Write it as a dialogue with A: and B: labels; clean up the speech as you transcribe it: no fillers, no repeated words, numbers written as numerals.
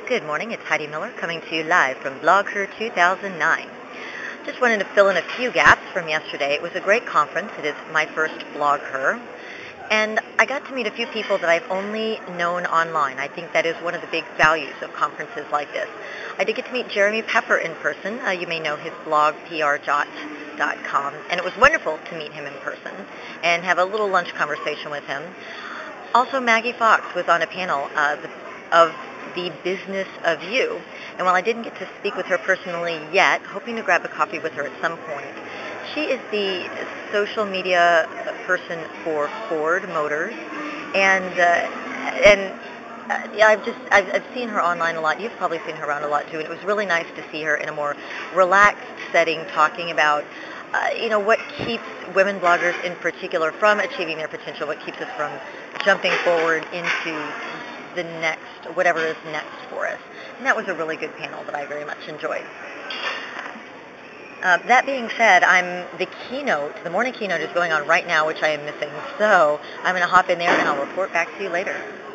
A: Good morning, it's Heidi Miller coming to you live from BlogHer 2009. Just wanted to fill in a few gaps from yesterday. It was a great conference. It is my first BlogHer. And I got to meet a few people that I've only known online. I think that is one of the big values of conferences like this. I did get to meet Jeremy Pepper in person. You may know his blog, prjot.com. And it was wonderful to meet him in person and have a little lunch conversation with him. Also, Maggie Fox was on a panel of the business of you. And while I didn't get to speak with her personally yet, hoping to grab a coffee with her at some point, she is the social media person for Ford Motors, and I've seen her online a lot. You've probably seen her around a lot too, and it was really nice to see her in a more relaxed setting, talking about what keeps women bloggers in particular from achieving their potential, what keeps us from jumping forward into the next, whatever is next for us. And that was a really good panel that I very much enjoyed. That being said, the morning keynote is going on right now, which I am missing. So I'm going to hop in there and I'll report back to you later.